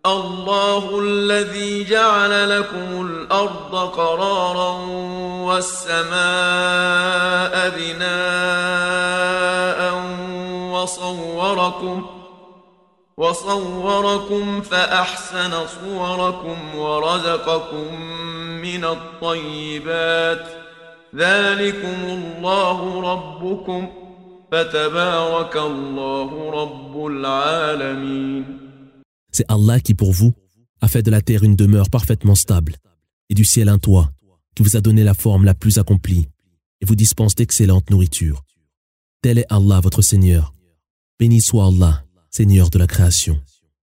الله الذي جعل لكم الأرض قرارا والسماء بناء وصوركم فأحسن صوركم ورزقكم من الطيبات ذلكم الله ربكم فتبارك الله رب العالمين. C'est Allah qui pour vous a fait de la terre une demeure parfaitement stable et du ciel un toit qui vous a donné la forme la plus accomplie et vous dispense d'excellente nourriture. Tel est Allah votre Seigneur. Béni soit Allah, Seigneur de la création.